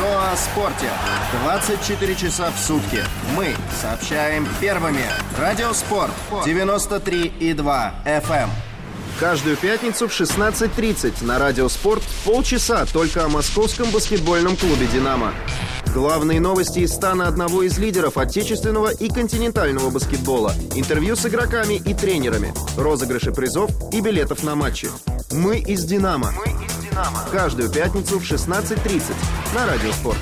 Все о спорте. 24 часа в сутки. Мы сообщаем первыми. Радиоспорт 93,2 FM. Каждую пятницу в 16:30 на Радиоспорт полчаса только о московском баскетбольном клубе «Динамо». Главные новости из стана одного из лидеров отечественного и континентального баскетбола. Интервью с игроками и тренерами. Розыгрыши призов и билетов на матчи. Мы из «Динамо». Каждую пятницу в 16:30 на Радиоспорт.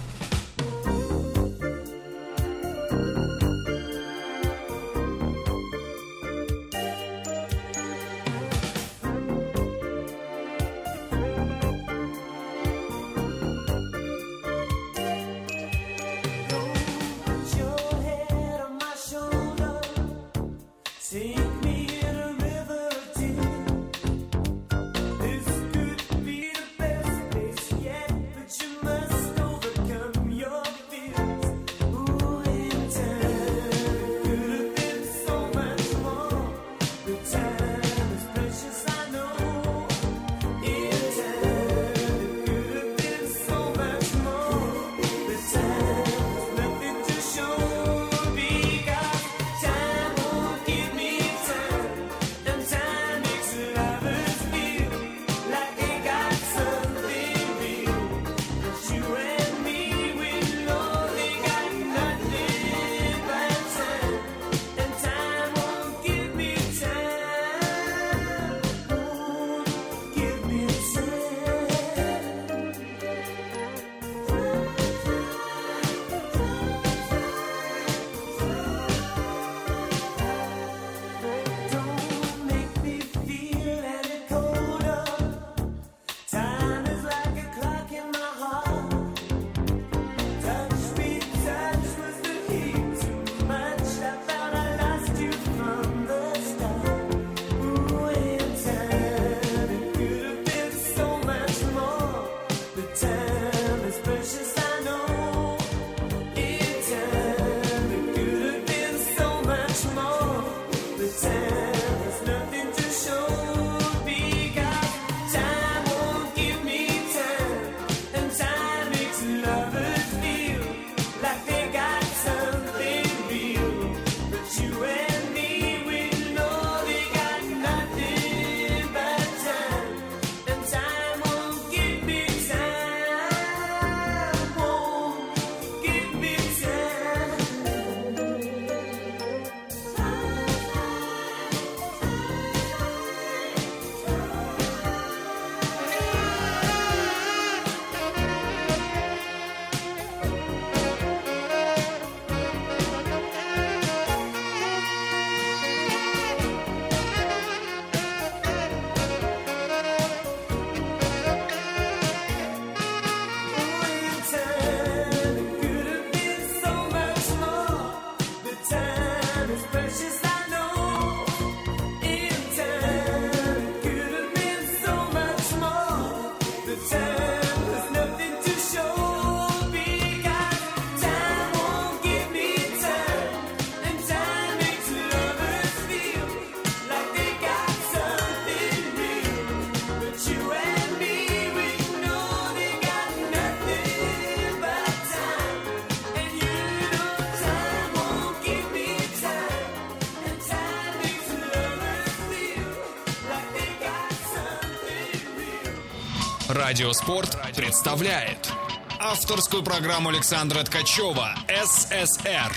Радиоспорт представляет авторскую программу Александра Ткачева «СССР».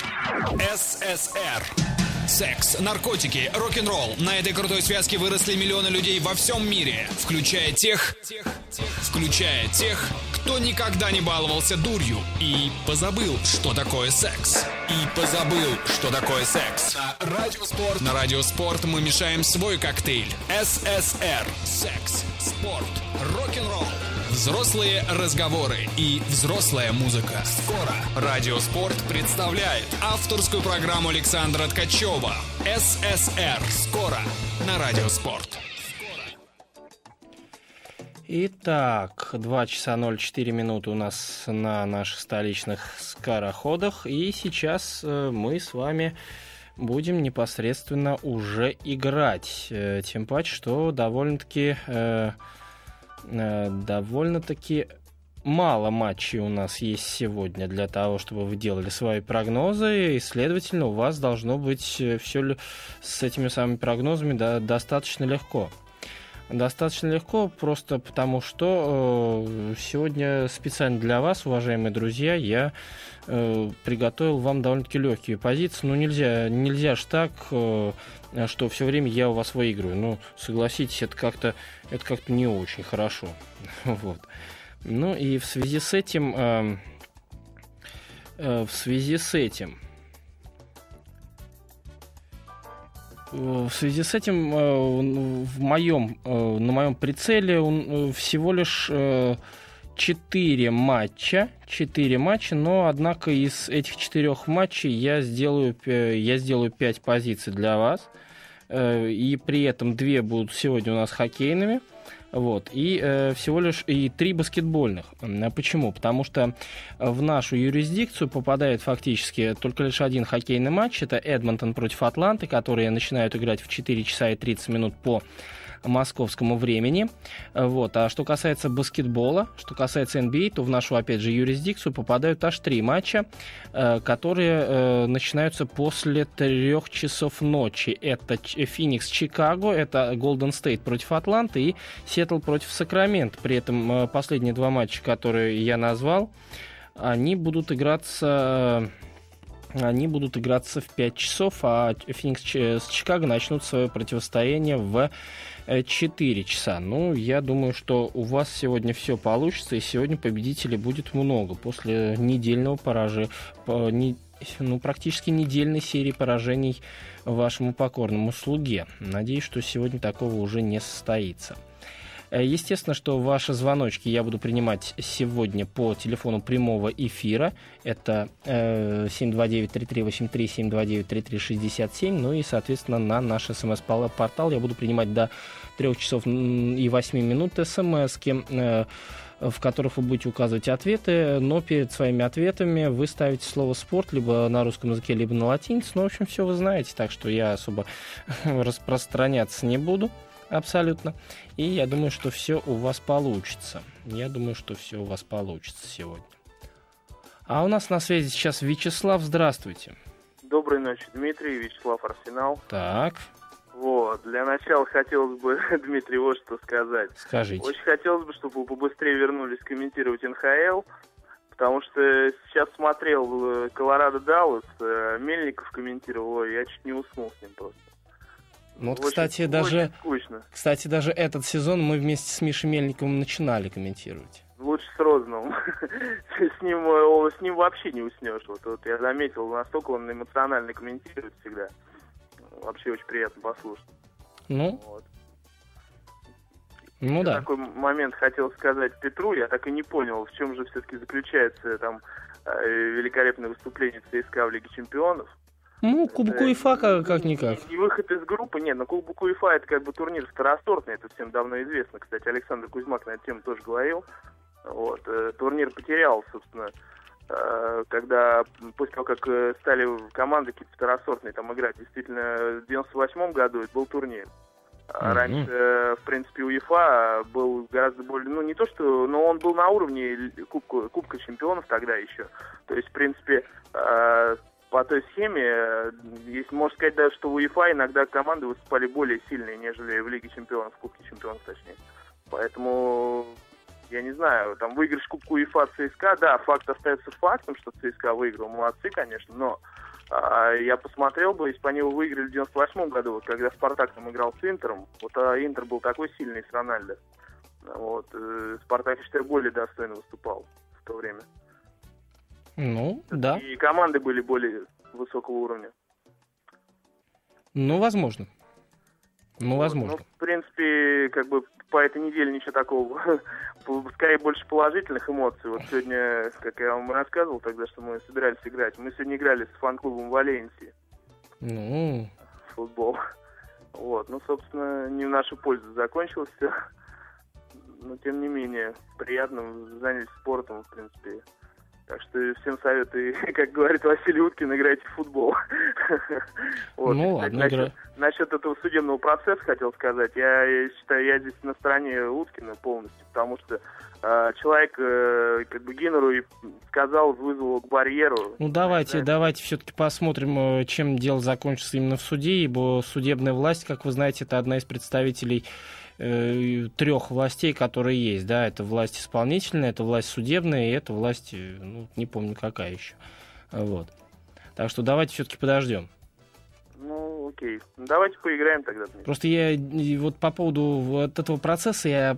СССР. Секс, наркотики, рок-н-ролл. На этой крутой связке выросли миллионы людей во всем мире, включая тех, кто никогда не баловался дурью и позабыл, что такое секс. На Радиоспорт мы мешаем свой коктейль. СССР. Секс, спорт, рок-н-ролл. Взрослые разговоры и взрослая музыка. Скоро Радиоспорт представляет авторскую программу Александра Ткачева «СССР». Скоро на Радиоспорт. Итак, 2 часа 04 минуты у нас на наших столичных скороходах. И сейчас мы с вами будем непосредственно уже играть. Тем паче, что довольно-таки мало матчей у нас есть сегодня для того, чтобы вы делали свои прогнозы, и, следовательно, у вас должно быть все с этими самыми прогнозами достаточно легко. Достаточно легко, просто потому что сегодня специально для вас, уважаемые друзья, я приготовил вам довольно-таки легкие позиции. Ну, нельзя ж так, что все время я у вас выигрываю. Ну, согласитесь, это как-то не очень хорошо. Вот. Ну и в связи с этим на моем прицеле всего лишь 4 матча, но, однако, из этих 4 матчей я сделаю 5 позиций для вас, и при этом 2 будут сегодня у нас хоккейными. Вот, и всего лишь 3 баскетбольных. Почему? Потому что в нашу юрисдикцию попадает фактически только лишь 1 хоккейный матч. Это Эдмонтон против Атланты, которые начинают играть в 4 часа и 30 минут по московскому времени. Вот. А что касается баскетбола, что касается NBA, то в нашу, опять же, юрисдикцию попадают аж 3 матча, которые начинаются после 3 часов ночи. Это Феникс-Чикаго, это Голден Стейт против Атланты и Сиэтл против Сакраменто. При этом последние 2 матча, которые я назвал, они будут играться в 5 часов, а Феникс с Чикаго начнут свое противостояние в 4 часа. Ну, я думаю, что у вас сегодня все получится, и сегодня победителей будет много. После недельного поражения, практически недельной серии поражений вашему покорному слуге. Надеюсь, что сегодня такого уже не состоится. Естественно, что ваши звоночки я буду принимать сегодня по телефону прямого эфира. Это 729-3383, 729-3367. Ну и, соответственно, на наш СМС-портал я буду принимать до 3 часов и 8 минут СМСки, в которых вы будете указывать ответы, но перед своими ответами вы ставите слово «спорт» либо на русском языке, либо на латинице. Ну, в общем, все вы знаете, так что я особо распространяться не буду. Абсолютно. И я думаю, что все у вас получится. Сегодня. А у нас на связи сейчас Вячеслав. Здравствуйте. Доброй ночи, Дмитрий. Вячеслав, Арсенал. Так. Вот. Для начала хотелось бы, Дмитрий, вот что сказать. Скажите. Очень хотелось бы, чтобы вы побыстрее вернулись комментировать НХЛ, потому что сейчас смотрел Колорадо-Даллас, Мельников комментировал, и я чуть не уснул с ним просто. Ну вот, очень кстати, даже этот сезон мы вместе с Мишей Мельниковым начинали комментировать. Лучше с Розановым. С ним вообще не уснешь. Вот я заметил, настолько он эмоционально комментирует всегда. Вообще очень приятно послушать. Ну да. Такой момент хотел сказать Петру. Я так и не понял, в чем же все-таки заключается там великолепное выступление ЦСКА в Лиге Чемпионов. Ну, Кубок УЕФА как-никак. И выход из группы, нет, но Кубок УЕФА это как бы турнир второсортный, это всем давно известно. Кстати, Александр Кузьмак на эту тему тоже говорил. Вот, турнир потерял, собственно, когда, после того, как стали команды какие-то второсортные там играть, действительно, в 98-м году это был турнир. А раньше, в принципе, УЕФА был гораздо более, не то что, но он был на уровне Кубка Чемпионов тогда еще. То есть, в принципе, по той схеме, если можно сказать даже, что в УЕФА иногда команды выступали более сильные, нежели в Лиге Чемпионов, в Кубке Чемпионов точнее. Поэтому, я не знаю, там выигрыш Кубка УЕФА ЦСКА, да, факт остается фактом, что ЦСКА выиграл, молодцы, конечно, но я посмотрел бы, если бы они его выиграли в 98-м году, вот, когда Спартак там играл с Интером, вот Интер был такой сильный с Рональдо, вот, Спартак, я считаю, более достойно выступал в то время. Ну, да. И команды были более высокого уровня. Ну, возможно. В принципе, как бы по этой неделе ничего такого, скорее больше положительных эмоций. Вот сегодня, как я вам рассказывал тогда, что мы собирались играть, мы сегодня играли с фан-клубом Валенсии. В футбол. Вот, собственно, не в нашу пользу закончилось все. Но, тем не менее, приятно, занялись спортом, в принципе. Так что всем советую, как говорит Василий Уткин, играйте в футбол. Ну ладно, насчет этого судебного процесса хотел сказать. Я считаю, я здесь на стороне Уткина полностью, потому что человек как бы Гиннеру и сказал, вызвал его к барьеру. Ну давайте все-таки посмотрим, чем дело закончится именно в суде, ибо судебная власть, как вы знаете, это одна из представителей трех властей, которые есть, да, это власть исполнительная, это власть судебная, и это власть, ну, не помню какая еще, вот. Так что давайте все-таки подождем. Ну, окей. Давайте поиграем тогда. Просто я вот по поводу вот этого процесса, я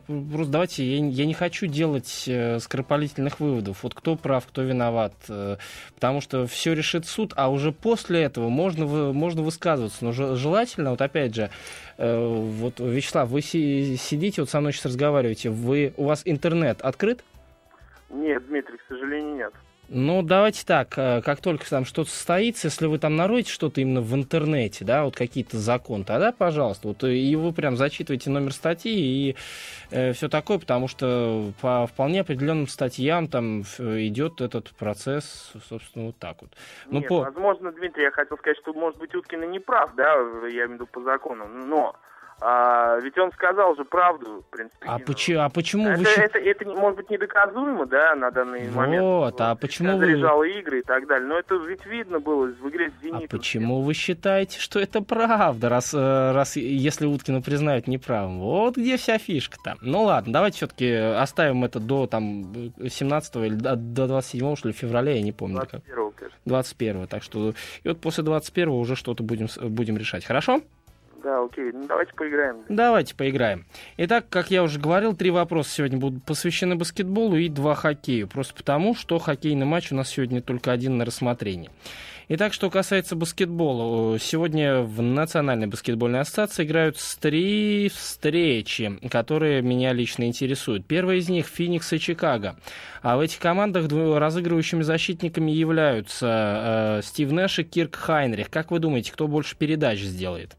не хочу делать скоропалительных выводов. Вот кто прав, кто виноват. Потому что все решит суд, а уже после этого можно высказываться. Но желательно, вот опять же, вот, Вячеслав, вы сидите, вот со мной сейчас разговариваете, у вас интернет открыт? Нет, Дмитрий, к сожалению, нет. Ну, давайте так, как только там что-то состоится, если вы там нароете что-то именно в интернете, да, вот какие-то законы, тогда, пожалуйста, вот, и вы прям зачитываете номер статьи и все такое, потому что по вполне определенным статьям там идет этот процесс, собственно, вот так вот. Нет, возможно, Дмитрий, я хотел сказать, что, может быть, Уткин и не прав, да, я имею в виду по закону, но... ведь он сказал же правду, в принципе. Почему вы... Это может быть недоказуемо, да, на данный момент. Вот, а почему вы... Заряжал игры и так далее, но это ведь видно было в игре с «Зенитом». А почему вы считаете, что это правда, раз если Уткина признают неправым? Вот где вся фишка-то. Ну ладно, давайте все-таки оставим это до там 17 или до 27 что ли, февраля, я не помню. 21-го, кажется. 21-го, так что и вот после 21-го уже что-то будем решать, хорошо? Да, окей. Ну, давайте поиграем. Давайте поиграем. Итак, как я уже говорил, 3 вопроса сегодня будут посвящены баскетболу и 2 хоккею. Просто потому, что хоккейный матч у нас сегодня только один на рассмотрении. Итак, что касается баскетбола. Сегодня в Национальной баскетбольной ассоциации играют 3 встречи, которые меня лично интересуют. Первая из них — Феникс и Чикаго. А в этих командах разыгрывающими защитниками являются Стив Нэш и Кирк Хайнрих. Как вы думаете, кто больше передач сделает?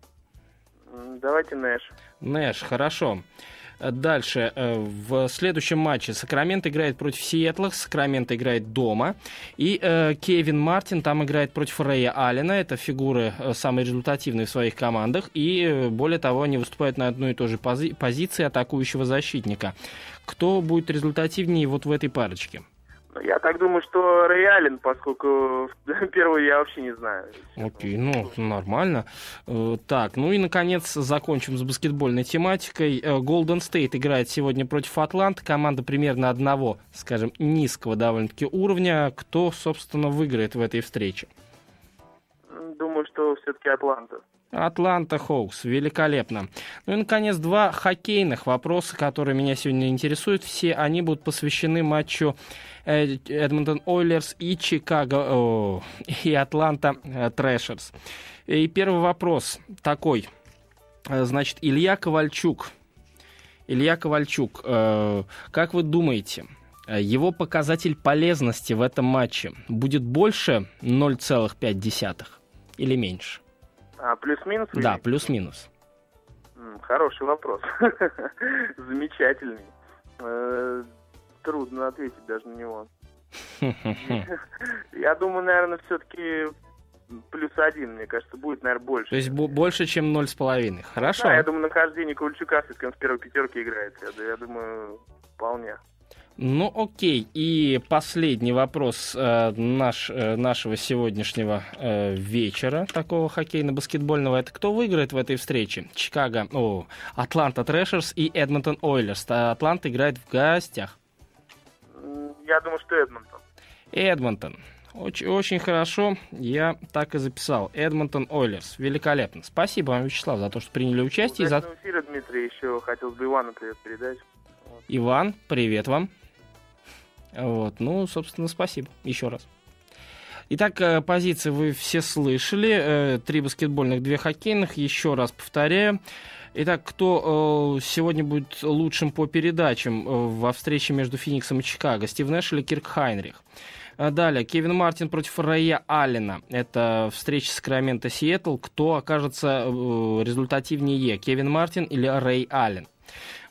Давайте Нэш. Нэш, хорошо. Дальше. В следующем матче Сакраменто играет против Сиэтла. Сакраменто играет дома. И Кевин Мартин там играет против Рэя Аллена. Это фигуры самые результативные в своих командах. И, более того, они выступают на одной и той же позиции атакующего защитника. Кто будет результативнее вот в этой парочке? Я так думаю, что Рэй Аллен, поскольку первый я вообще не знаю. Окей, ну, нормально. Так, ну и, наконец, закончим с баскетбольной тематикой. Golden State играет сегодня против Атланты. Команда примерно одного, скажем, низкого довольно-таки уровня. Кто, собственно, выиграет в этой встрече? Думаю, что все-таки Атланта. Атланта Хоукс. Великолепно. Ну и, наконец, 2 хоккейных вопроса, которые меня сегодня интересуют. Все они будут посвящены матчу Эдмонтон Ойлерс и Чикаго и Атланта Трэшерс. И первый вопрос такой. Значит, Илья Ковальчук. Как вы думаете, его показатель полезности в этом матче будет больше 0,5 или меньше? Плюс-минус? Да, плюс-минус. Хороший вопрос. Замечательный. Трудно ответить даже на него. Я думаю, наверное, все-таки +1, мне кажется, будет, наверное, больше. То есть больше, чем 0,5. Хорошо. Да, я думаю, нахождение Ковальчука слишком в первой пятерке играет. Я думаю, вполне. Ну, окей. И последний вопрос нашего сегодняшнего вечера, такого хоккейно-баскетбольного. Это кто выиграет в этой встрече? Атланта Трэшерс и Эдмонтон Ойлерс. Атланта играет в гостях. Я думаю, что Эдмонтон. Эдмонтон. Очень, очень хорошо. Я так и записал. Эдмонтон Ойлерс. Великолепно. Спасибо вам, Вячеслав, за то, что приняли участие. Удачного эфира, Дмитрий. Еще хотелось бы Ивану привет передать. Иван, привет вам. Вот, ну, собственно, спасибо еще раз. Итак, позиции вы все слышали. 3 баскетбольных, 2 хоккейных. Еще раз повторяю. Итак, кто сегодня будет лучшим по передачам во встрече между Фениксом и Чикаго? Стив Нэш или Кирк Хайнрих? Далее, Кевин Мартин против Рэя Аллена. Это встреча Сакраменто Сиэтл. Кто окажется результативнее? Кевин Мартин или Рэй Аллен?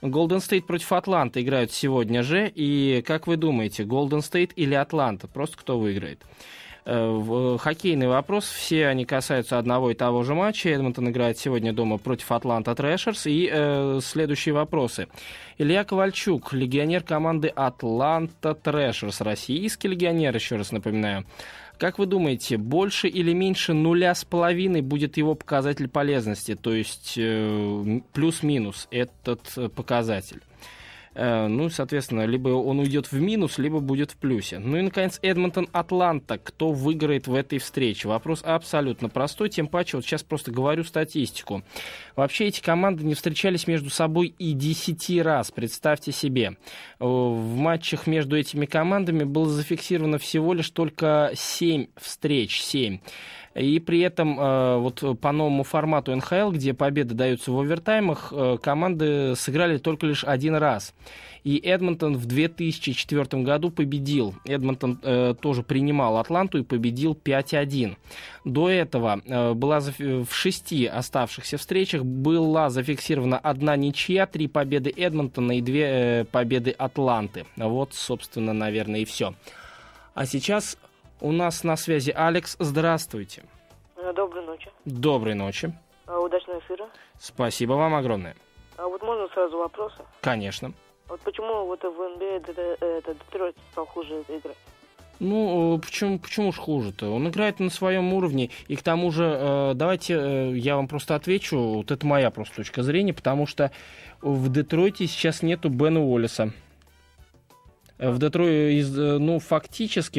Голден Стейт против Атланты играют сегодня же. И как вы думаете, Голден Стейт или Атланта? Просто кто выиграет? Хоккейный вопрос. Все они касаются одного и того же матча. Эдмонтон играет сегодня дома против Атланта Трэшерс. И следующие вопросы. Илья Ковальчук, легионер команды Атланта Трэшерс. Российский легионер, еще раз напоминаю. Как вы думаете, больше или меньше 0,5 будет его показатель полезности? То есть плюс-минус этот показатель. Ну, соответственно, либо он уйдет в минус, либо будет в плюсе. Ну и, наконец, Эдмонтон-Атланта. Кто выиграет в этой встрече? Вопрос абсолютно простой, тем паче, вот сейчас просто говорю статистику. Вообще эти команды не встречались между собой и 10 раз, представьте себе. В матчах между этими командами было зафиксировано всего лишь только 7 встреч, 7. И при этом вот по новому формату НХЛ, где победы даются в овертаймах, команды сыграли только лишь один раз. И Эдмонтон в 2004 году победил. Эдмонтон тоже принимал Атланту и победил 5-1. До этого в 6 оставшихся встречах была зафиксирована 1 ничья, 3 победы Эдмонтона и 2 победы Атланты. Вот, собственно, наверное, и все. А сейчас... У нас на связи Алекс. Здравствуйте. Доброй ночи. Доброй ночи. Удачного эфира. Спасибо вам огромное. Вот можно сразу вопросы? Конечно. Вот почему вот в НБА Детройт стал хуже играть? Ну, почему ж хуже-то? Он играет на своем уровне. И к тому же, давайте я вам просто отвечу. Вот это моя просто точка зрения, потому что в Детройте сейчас нету Бена Уоллеса. В Детройте, ну, фактически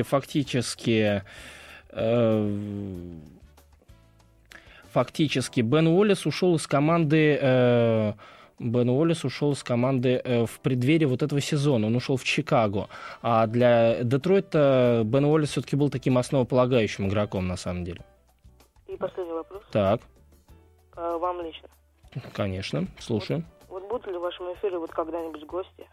Бен Уоллес ушел из команды в преддверии вот этого сезона. Он ушел в Чикаго. А для Детройта Бен Уоллес все-таки был таким основополагающим игроком, на самом деле. И последний вопрос. Так. Вам лично. Конечно, слушаю. Вот будут ли в вашем эфире вот когда-нибудь гости?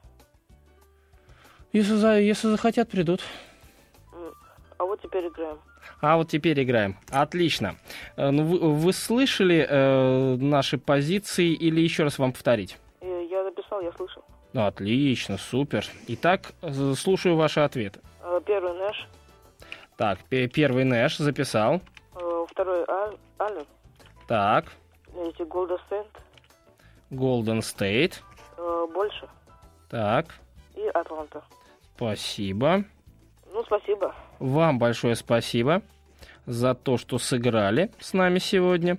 Если захотят, придут. А вот теперь играем. Отлично. Ну, вы слышали наши позиции или еще раз вам повторить? Я записал, я слышал. Отлично, супер. Итак, слушаю ваши ответы. Первый Нэш. Так, первый Нэш записал. Второй Аллен. Так. Голден Стейт. Больше. Так. И Атланта. Спасибо. Ну, спасибо. Вам большое спасибо за то, что сыграли с нами сегодня.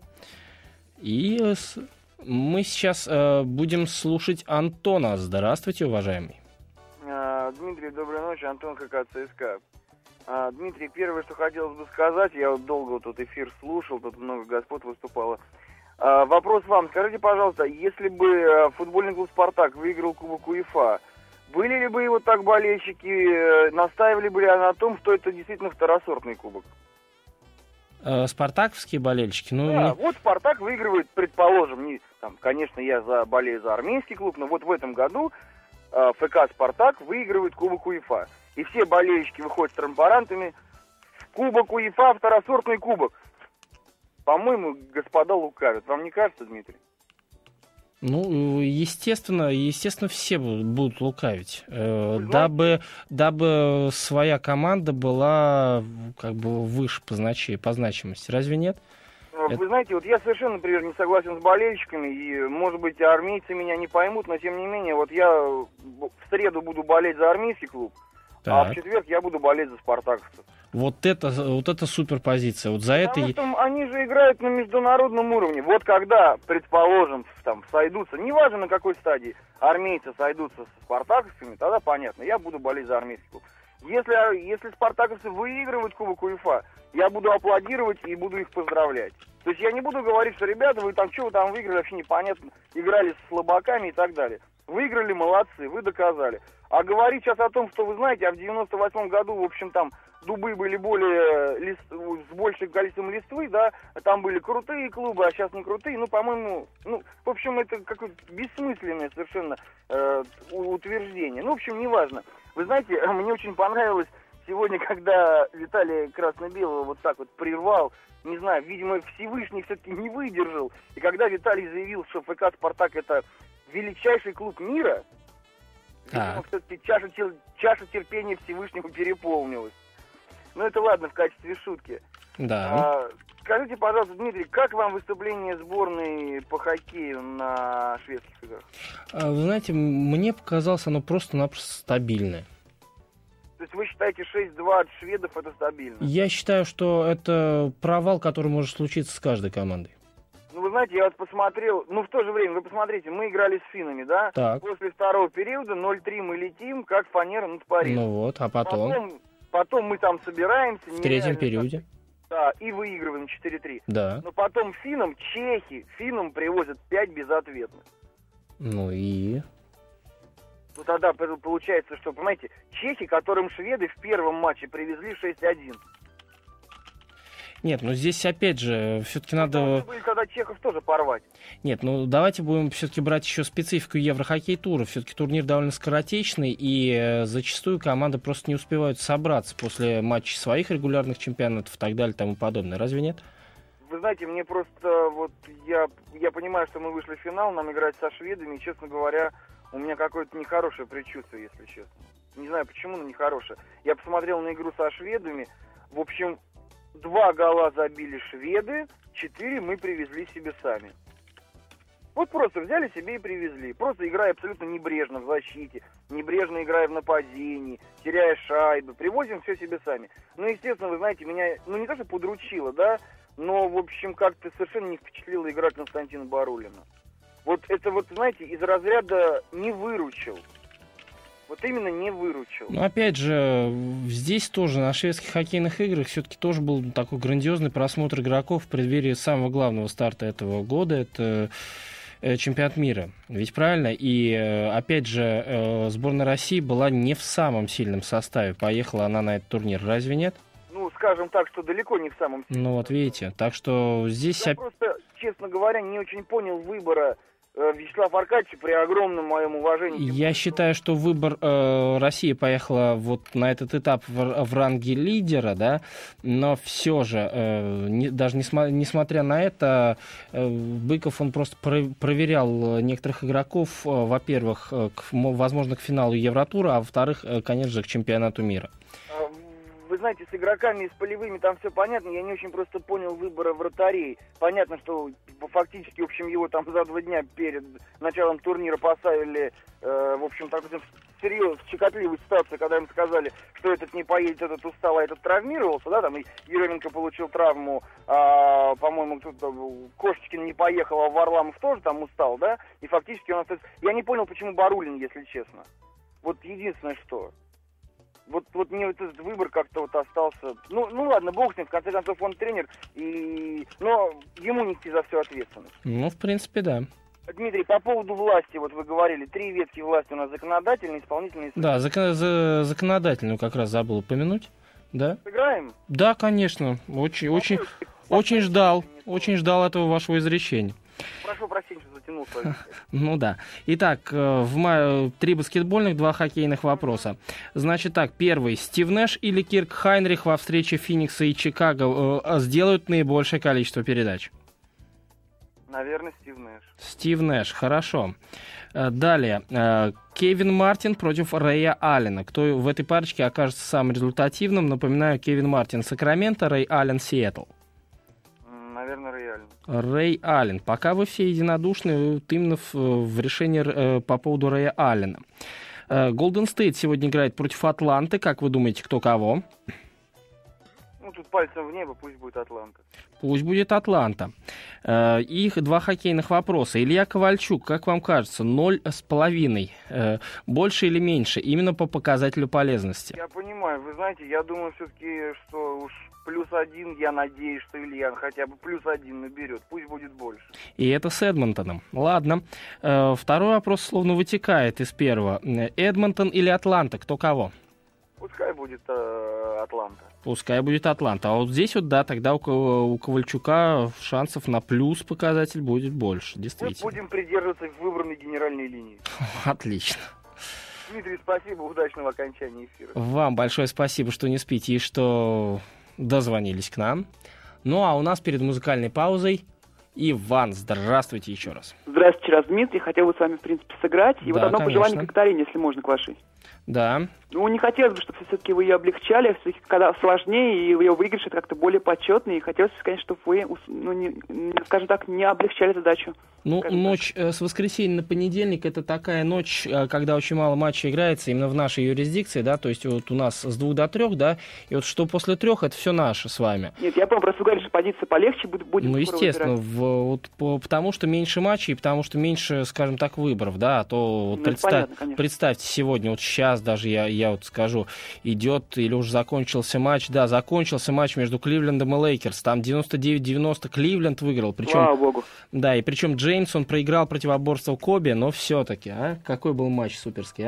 И мы сейчас будем слушать Антона. Здравствуйте, уважаемый. Дмитрий, доброй ночи. Антон, ХК ЦСКА. Дмитрий, первое, что хотелось бы сказать, я вот долго тут эфир слушал, тут много господ выступало. Вопрос вам. Скажите, пожалуйста, если бы футбольный клуб «Спартак» выиграл Кубок УЕФА, были ли бы его так болельщики, настаивали бы ли на том, что это действительно второсортный кубок? Спартаковские болельщики? Ну, да, вот «Спартак» выигрывает, предположим, конечно, я болею за армейский клуб, но вот в этом году ФК «Спартак» выигрывает Кубок УЕФА. И все болельщики выходят с транспарантами. Кубок УЕФА, второсортный кубок. По-моему, господа лукавят. Вам не кажется, Дмитрий? Ну, естественно, все будут лукавить, дабы своя команда была как бы выше по значимости. Разве нет? Вы знаете, вот я совершенно, например, не согласен с болельщиками, и, может быть, армейцы меня не поймут, но, тем не менее, вот я в среду буду болеть за армейский клуб, так. А в четверг я буду болеть за спартаковцев. Вот это суперпозиция. Вот за это... Потому что они же играют на международном уровне. Вот когда, предположим, сойдутся, неважно на какой стадии, армейцы сойдутся со спартаковцами, тогда понятно, я буду болеть за армейский клуб. Если спартаковцы выигрывают Кубок УЕФА, я буду аплодировать и буду их поздравлять. То есть я не буду говорить, что, ребята, что вы там выиграли, вообще непонятно, играли с слабаками и так далее. Выиграли, молодцы, вы доказали. А говорить сейчас о том, что вы знаете, в 98 году, в общем, там дубы были с большим количеством листвы, да, там были крутые клубы, а сейчас не крутые, по-моему, в общем, это какое-то бессмысленное совершенно утверждение. В общем, неважно. Вы знаете, мне очень понравилось сегодня, когда Виталий Красно-Белого вот так вот прервал, не знаю, видимо, Всевышний все-таки не выдержал, и когда Виталий заявил, что ФК «Спартак» это величайший клуб мира, видимо, все-таки чаша терпения Всевышнего переполнилась. Ну, это ладно, в качестве шутки. Да. Скажите, пожалуйста, Дмитрий, как вам выступление сборной по хоккею на шведских играх? Вы знаете, мне показалось оно просто-напросто стабильное. То есть вы считаете 6-2 от шведов это стабильно? Я считаю, что это провал, который может случиться с каждой командой. Ну, вы знаете, я вот посмотрел, в то же время, вы посмотрите, мы играли с финнами, да? Так. После второго периода 0-3 мы летим, как фанера над Парижем. Ну вот, а потом? Потом мы там собираемся. В третьем периоде. Да, и выигрываем 4-3. Да. Но потом финнам привозят 5 безответных. Ну и... Ну тогда получается, что, понимаете, чехи, которым шведы в первом матче привезли 6-1. Нет, ну здесь опять же все-таки надо... Были тогда чехов тоже порвать. Нет, ну давайте будем все-таки брать еще специфику Еврохоккей тура. Все-таки турнир довольно скоротечный, и зачастую команды просто не успевают собраться после матчей своих регулярных чемпионатов и так далее и тому подобное. Разве нет? Вы знаете, мне просто вот я понимаю, что мы вышли в финал, нам играть со шведами, и, честно говоря, у меня какое-то нехорошее предчувствие, если честно. Не знаю почему, но нехорошее. Я посмотрел на игру со шведами, в общем... 2 гола забили шведы, 4 мы привезли себе сами. Вот просто взяли себе и привезли. Просто играя абсолютно небрежно в защите, небрежно играя в нападении, теряя шайбы. Привозим все себе сами. Ну, естественно, вы знаете, меня, не то что подручило, да, но, в общем, как-то совершенно не впечатлила игра Константина Барулина. Вот это вот, знаете, из разряда не выручил. Вот именно не выручил. Ну, опять же, здесь тоже на шведских хоккейных играх все-таки тоже был такой грандиозный просмотр игроков в преддверии самого главного старта этого года. Это чемпионат мира. Ведь правильно? И, опять же, сборная России была не в самом сильном составе. Поехала она на этот турнир. Разве нет? Ну, скажем так, что далеко не в самом сильном. Ну, вот видите. Так что здесь... Я просто, честно говоря, не очень понял выбора Вячеслав Аркадьевич, при огромном моем уважении... Я считаю, что выбор России поехала вот на этот этап в ранге лидера, да, но все же, даже несмотря на это, Быков, он просто проверял некоторых игроков, во-первых, возможно, к финалу Евротура, а во-вторых, конечно же, к чемпионату мира. Вы знаете, с игроками и с полевыми там все понятно, я не очень просто понял выбора вратарей. Понятно, что фактически, в общем, его там за 2 дня перед началом турнира поставили, в общем, так серьезно, в щекотливой ситуации, когда им сказали, что этот не поедет, этот устал, а этот травмировался, да, там и Еременко получил травму, по-моему, Кошечкин не поехал, а Варламов тоже там устал, да, и фактически он остается... Я не понял, почему Барулин, если честно. Вот единственное, что... Вот мне этот выбор как-то вот остался... Ну ладно, бог с ним, в конце концов он тренер, но ему нести за все ответственность. Ну, в принципе, да. Дмитрий, по поводу власти, вот вы говорили, 3 ветки власти у нас: законодательная, исполнительная и судебная. Да, законодательную как раз забыл упомянуть. Да? Сыграем? Да, конечно. Очень ждал этого вашего изречения. Прошу прощения, что затянул свою. Ну да. Итак, в мае 3 баскетбольных, 2 хоккейных вопроса. Значит так, первый. Стив Нэш или Кирк Хайнрих во встрече Феникса и Чикаго сделают наибольшее количество передач? Наверное, Стив Нэш. Стив Нэш, хорошо. Далее. Кевин Мартин против Рэя Аллена. Кто в этой парочке окажется самым результативным? Напоминаю, Кевин Мартин Сакраменто, Рэй Аллен Сиэтл. Наверное, Рэй Аллен. Рэй Аллен. Пока вы все единодушны вот именно в решении по поводу Рэя Аллена. Голден Стейт сегодня играет против Атланты. Как вы думаете, кто кого? Ну, тут пальцем в небо, пусть будет Атланта. Пусть будет Атланта. Их 2 хоккейных вопроса. Илья Ковальчук, как вам кажется, 0,5. Больше или меньше? Именно по показателю полезности. Я понимаю. Вы знаете, я думаю все-таки, что уж +1, я надеюсь, что Илья хотя бы +1 наберет. Пусть будет больше. И это с Эдмонтоном. Ладно. Второй вопрос словно вытекает из первого. Эдмонтон или Атланта? Кто кого? Пускай будет Атланта. Пускай будет Атланта. А вот здесь вот, да, тогда у Ковальчука шансов на плюс показатель будет больше, действительно. Мы будем придерживаться выбранной генеральной линии. Отлично. Дмитрий, спасибо, удачного окончания эфира. Вам большое спасибо, что не спите и что дозвонились к нам. Ну, а у нас перед музыкальной паузой Иван, здравствуйте еще раз. Здравствуйте, раз Дмитрий. Хотел бы с вами, в принципе, сыграть. И да, вот одно конечно. пожелание к Катарине, если можно, к вашей. Да. Ну, не хотелось бы, чтобы все-таки вы ее облегчали, все-таки когда сложнее, и ее выигрыш это как-то более почетный. И хотелось бы, конечно, чтобы вы, скажем так, не облегчали задачу. Ну, ночь с воскресенья на понедельник — это такая ночь, когда очень мало матчей играется именно в нашей юрисдикции, да, то есть вот у нас с 2 до 3, да, и вот что после 3, это все наше с вами. Нет, я помню, просто вы говорили, что позиция полегче будет. Ну, естественно, потому что меньше матчей, потому что меньше, скажем так, выборов, да, а то вот представьте, сегодня, вот сейчас даже я вот скажу, идет или уже закончился матч, да, закончился матч между Кливлендом и Лейкерс, там 99-90 Кливленд выиграл, причем, слава богу. Да, и причем Джеймсон проиграл противоборство Коби, но все-таки, какой был матч суперский,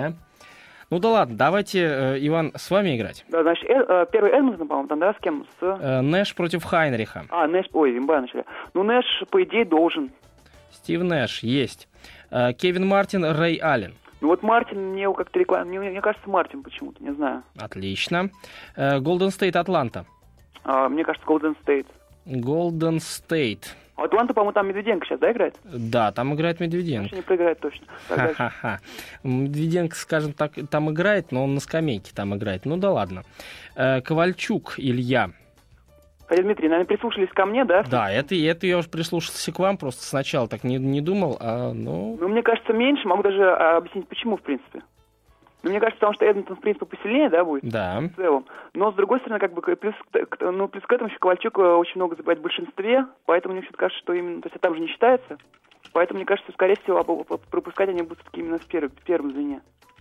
Ну да ладно, давайте, Иван, с вами играть. Да, значит, первый Эдмонтон, по-моему, там, да, с кем? Нэш против Хайнриха. Нэш, имба начали. Ну, Нэш, по идее, должен. Стив Нэш, есть. Кевин Мартин, Рэй Аллен. Ну вот Мартин, мне как-то мне кажется, Мартин почему-то, не знаю. Отлично. Голден Стейт, Атланта. Мне кажется, Голден Стейт. Голден Стейт. Атланта, по-моему, там Медведенко сейчас, да, играет? Да, там играет Медведенко. Вообще не проиграет точно. Ха-ха-ха. Медведенко, скажем так, там играет, но он на скамейке там играет. Ну да ладно. Ковальчук, Илья. Хотя, Дмитрий, наверное, прислушались ко мне, да? Да, это я уже прислушался к вам, просто сначала так не думал, Ну, мне кажется, меньше. Могу даже объяснить, почему, в принципе. Ну, мне кажется, потому что Эдмонтон, в принципе, посильнее, да, будет? Да. В целом. Но, с другой стороны, как бы, плюс к этому еще Ковальчук очень много забивает в большинстве, поэтому мне все-таки кажется, что именно, то есть там же не считается, поэтому, мне кажется, скорее всего, пропускать они будут все-таки именно в первом звене.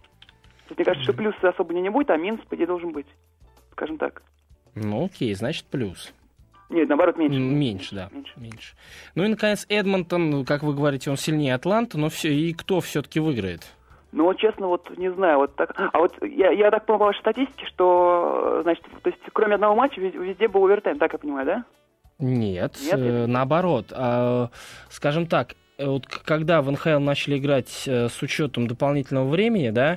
То есть, мне кажется, что плюса особо не будет, а минус, по идее, должен быть, скажем так. Ну, окей, значит, плюс. Нет, наоборот, меньше. Меньше, да. Меньше. Ну и, наконец, Эдмонтон, как вы говорите, он сильнее Атланты, но все, и кто все-таки выиграет? Ну, вот честно, вот не знаю, вот так. А вот я так понял по вашей статистике, что, значит, то есть кроме одного матча везде был овертайм, так я понимаю, да? Нет, наоборот. Скажем так, вот когда в НХЛ начали играть с учетом дополнительного времени, да,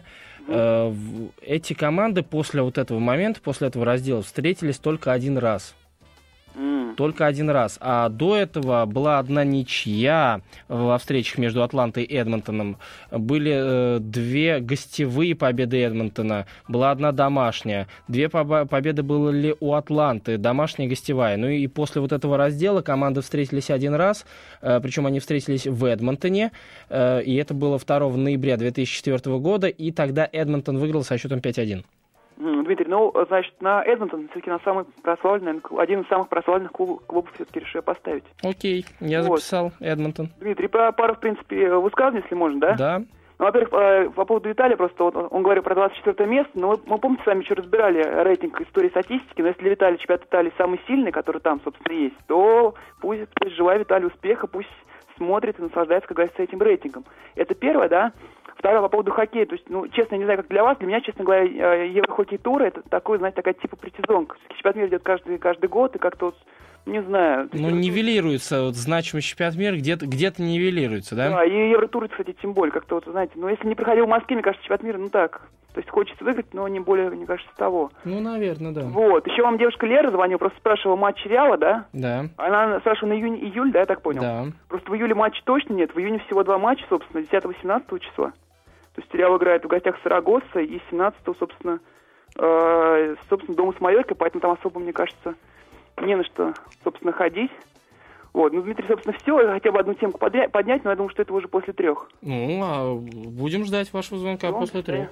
эти команды после вот этого момента, после этого раздела встретились только один раз. Только один раз. А до этого была одна ничья во встречах между Атлантой и Эдмонтоном. Были 2 гостевые победы Эдмонтона. Была 1 домашняя. 2 победы были у Атланты. Домашняя и гостевая. Ну и после вот этого раздела команды встретились 1 раз. Причем они встретились в Эдмонтоне. И это было 2 ноября 2004 года. И тогда Эдмонтон выиграл со счетом 5-1. Дмитрий, ну, значит, на Эдмонтон все-таки на самый прославленный, один из самых прославленных клубов все-таки решил поставить. Окей, я записал Эдмонтон. Дмитрий, пару, в принципе, высказываний, если можно, да? Да. Ну, во-первых, по поводу Виталия, просто вот он говорил про 24 место, но мы помните, с вами еще разбирали рейтинг истории статистики, но если для Виталия чемпионат Италии самый сильный, который там, собственно, есть, то пусть желаю Виталию успеха, пусть смотрит и наслаждается, как говорится, этим рейтингом. Это первое, да? Второе, по поводу хоккея. То есть, ну, честно, не знаю, как для вас, для меня, честно говоря, Еврохоккей тур это такой, знаете, такая типа притязонка. Чемпионат мира идет каждый год, и как-то вот, не знаю. Ну, нивелируется, вот значимость чемпионата мира где-то нивелируется, да? Да, и Евротур, кстати, тем более, как-то вот, знаете, ну, если не проходил в Москве, мне кажется, чемпионат мира, ну, так. То есть хочется выиграть, но не более, мне кажется, того. Ну, наверное, да. Вот. Еще вам девушка Лера звонила, просто спрашивала матч Реала, да? Да. Она спрашивала на июнь-июль, да, я так понял? Да. Просто в июле матча точно нет, в июне всего 2 матча, собственно, 10-18 числа. То есть Реал играет в гостях Сарагоса и 17-го, собственно, дома с Майоркой, поэтому там особо, мне кажется, не на что, собственно, ходить. Вот, ну, Дмитрий, собственно, все. Я хотел бы одну темку поднять, но я думаю, что это уже после 3. Ну, а будем ждать вашего звонка после 3.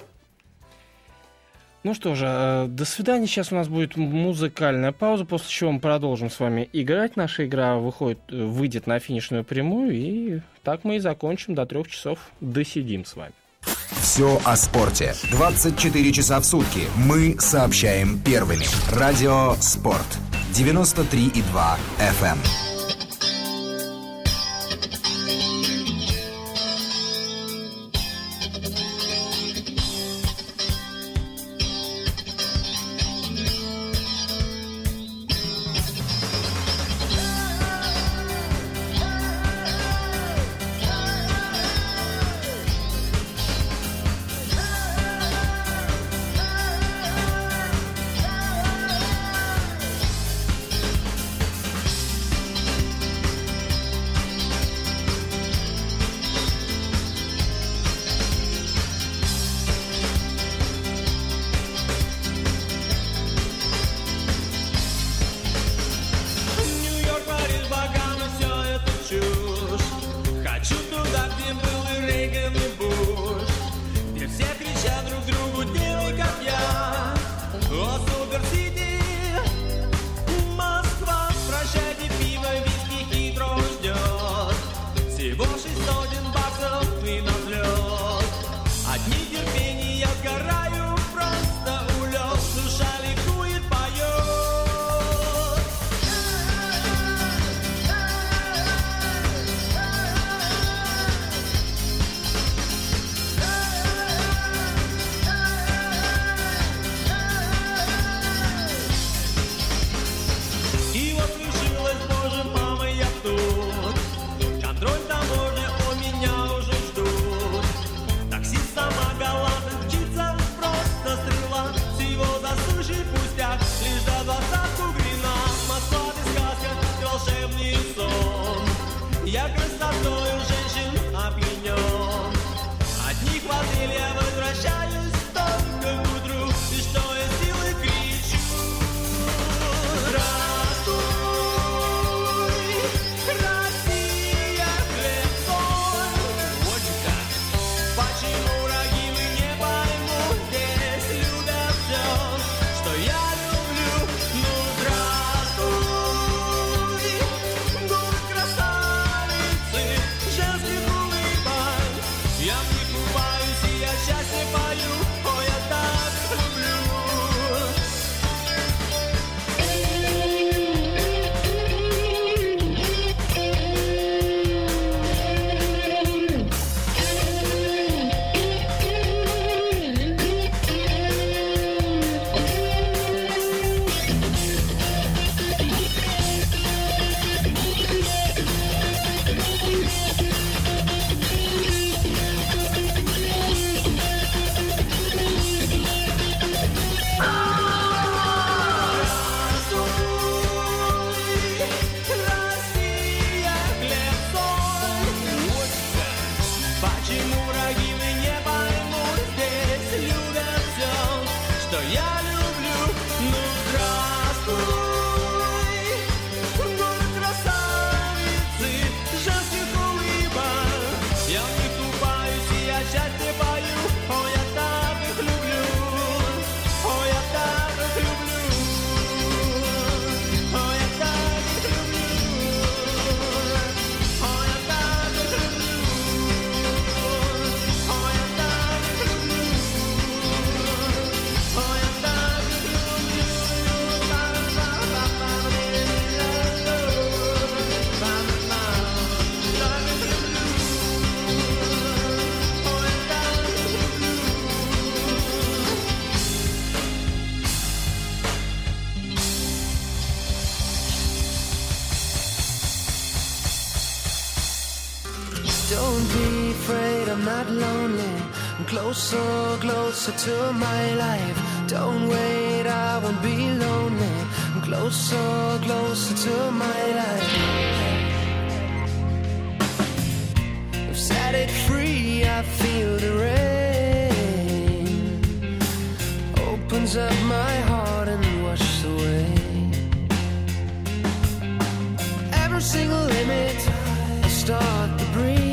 Ну что же, до свидания. Сейчас у нас будет музыкальная пауза, после чего мы продолжим с вами играть. Наша игра выйдет на финишную прямую, и так мы и закончим до 3 часов. Досидим с вами. Все о спорте. 24 часа в сутки. Мы сообщаем первыми. Радио «Спорт». 93,2 FM. хватил, я возвращаюсь только к утру, и что я силы кричу. Здравствуй, Россия, хлеб, соль, водка. Почему враги мы не поймут, здесь любят все, что я люблю. Ну, здравствуй, город красавицы, женских улыбок. Я в них купаюсь, и я счастье пою, о, я так люблю. Россия, хлеб, соль, водка. Почему враги мы не поймут, здесь любят все, что я люблю. Ну, здравствуй, город красавицы, женских улыбок. Я в них купаюсь, и я счастье пою, о, я так их люблю, о, я так их люблю, о, я так их люблю, о, я так их люблю, о, я так их люблю, о, я так их Don't be afraid, I'm not lonely. I'm closer, closer to my life. Don't wait, I won't be lonely. I'm closer, closer to my life. I've set it free, I feel the rain. Opens up my heart and washes away every single limit. I start to breathe.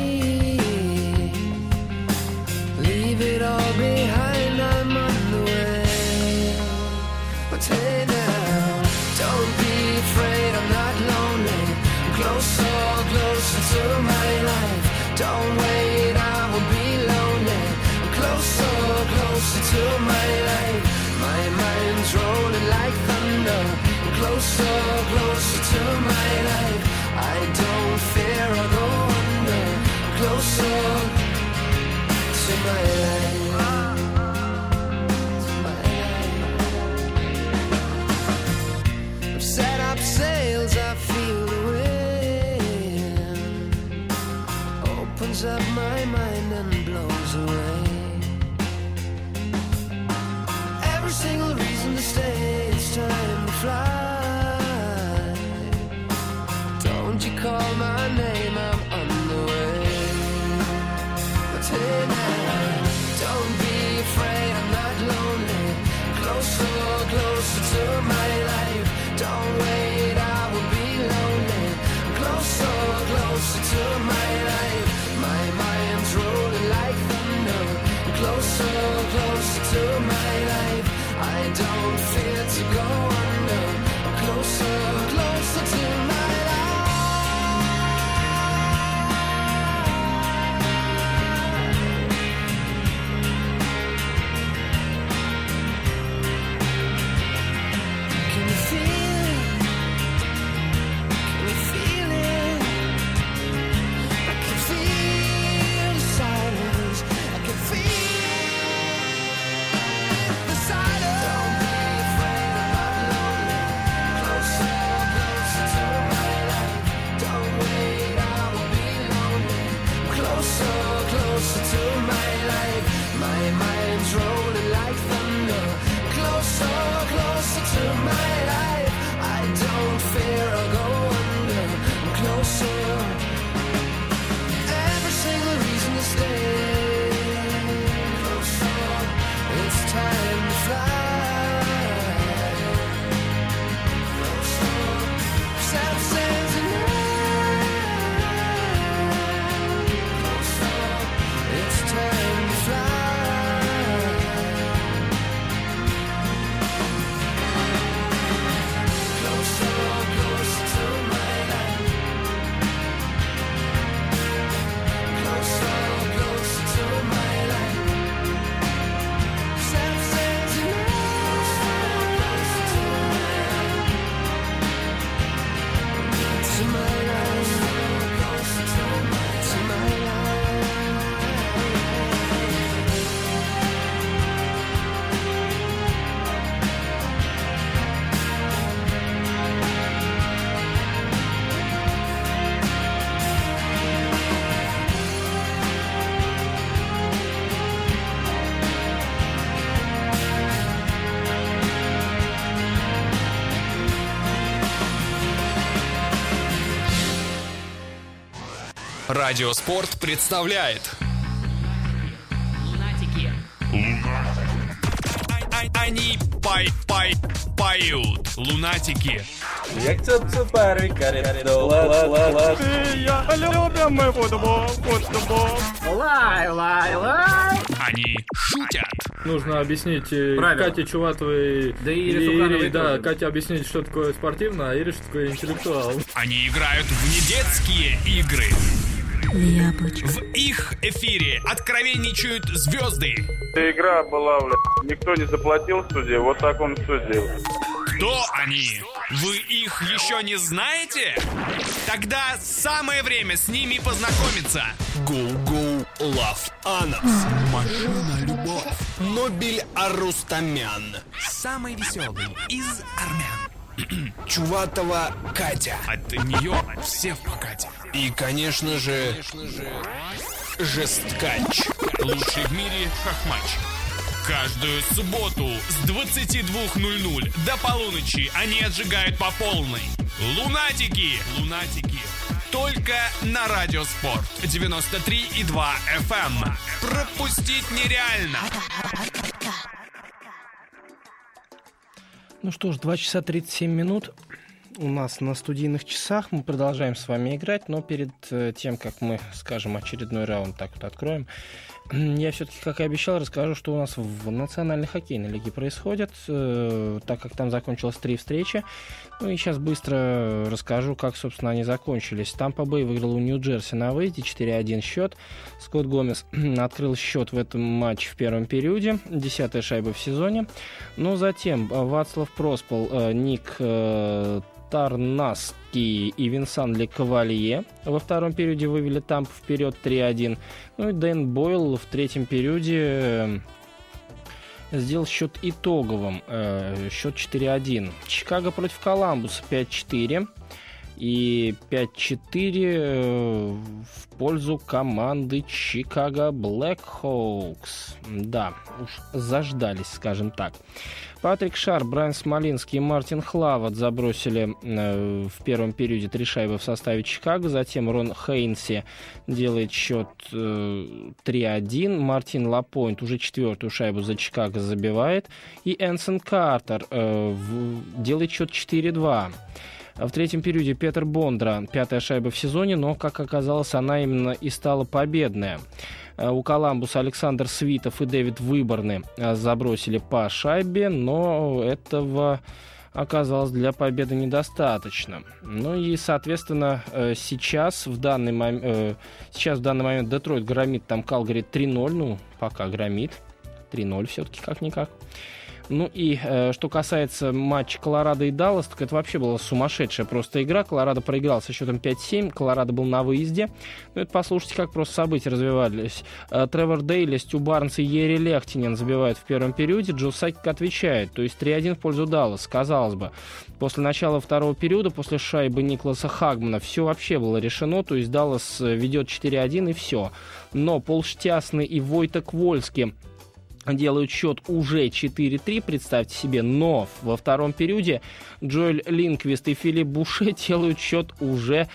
Leave it all behind, I'm on the way. But hey now, don't be afraid, I'm not lonely. I'm closer, closer to my life. Don't wait, I won't be lonely. I'm closer, closer to my life. My mind's rolling like thunder. I'm closer, closer to my life. I don't fear or go under. I'm closer to my life. I've set up sails, I feel the wind. Opens up my mind and blows away every single reason to stay. It's time to fly. Don't you call my name, I'm on the way. But hey now, don't be afraid, I'm not lonely. Closer, closer to my life. Don't wait, I will be lonely. Closer, closer to my life. My mind's rolling like thunder. Closer, closer to my life. I don't fear to go under. Closer, closer to my life. Can you feel it? Can you feel it? I can feel the silence. I can feel the silence. Don't be afraid, I'm not lonely. Closer, closer to my life. Don't wait, I will be lonely. Closer, closer to my life. My mind's rolling like thunder. Closer, closer to my life. I don't fear or go under. I'm closer. Every single reason to stay. Радиоспорт представляет. Они поют. Лунатики. Як це цуперик, я любим футбол. Лай. Они шутят. Нужно объяснить Кате Чуватовой, да и Ире, да, Катя объяснить, что такое спортивно, а Ире, что такое интеллектуал. Они играют в недетские игры. Яблочко. В их эфире откровенничают звезды. Игра была, никто не заплатил судье, вот так он судил. Кто они? Вы их еще не знаете? Тогда самое время с ними познакомиться. Go Love Анас. Машина любовь. Нобель Арустамян. Самый веселый из армян. Чуватова Катя. От нее все в покате. И, конечно же, Жесткач. Лучший в мире хохмач. Каждую субботу с 22:00 до полуночи они отжигают по полной. Лунатики. Только на Радиоспорт 93,2 FM. Пропустить нереально. Ну что ж, 2 часа 37 минут у нас на студийных часах. Мы продолжаем с вами играть, но перед тем, как мы скажем очередной раунд, так вот откроем, я все-таки, как и обещал, расскажу, что у нас в Национальной хоккейной лиге происходит, так как там закончилось 3 встречи. Ну и сейчас быстро расскажу, как, собственно, они закончились. Тампа Бэй выиграл у Нью-Джерси на выезде 4-1 счет. Скотт Гомес открыл счет в этом матче в первом периоде. 10-я шайба в сезоне. Но затем Вацлав Проспал, Ник Тарнаский и Винсан Ле Кавалье во втором периоде вывели Тампу вперед 3-1. Ну и Дэн Бойл в третьем периоде сделал счет итоговым. Счет 4-1. Чикаго против Коламбуса 5-4. И 5-4 в пользу команды Чикаго Блэкхоукс. Да, уж заждались, скажем так. Патрик Шар, Брайан Смолинский и Мартин Хлават забросили в первом периоде 3 шайбы в составе Чикаго. Затем Рон Хейнси делает счет 3-1. Мартин Лапойнт уже 4-ю шайбу за Чикаго забивает. И Энсон Картер делает счет 4-2. В третьем периоде Петер Бондра, 5-я шайба в сезоне, но, как оказалось, она именно и стала победная. У Коламбуса Александр Свитов и Дэвид Выборны забросили по шайбе, но этого оказалось для победы недостаточно. Ну и, соответственно, сейчас в данный момент Детройт громит там Калгари 3-0, ну, пока громит. 3-0 все-таки, как-никак. Ну и что касается матча Колорадо и Даллас, так это вообще была сумасшедшая просто игра. Колорадо проиграл со счетом 5-7, Колорадо был на выезде. Ну это послушайте, как просто события развивались. Тревор Дейли, Стю Барнс и Ери Лехтинен забивают в первом периоде, Джо Сакик отвечает. То есть 3-1 в пользу Далласа, казалось бы. После начала второго периода, после шайбы Никласа Хагмана, все вообще было решено. То есть Даллас ведет 4-1 и все. Но Пол Штясный и Войтек Вольски делают счет уже 4-3, представьте себе, но во втором периоде Джоэль Линквист и Филипп Буше делают счет уже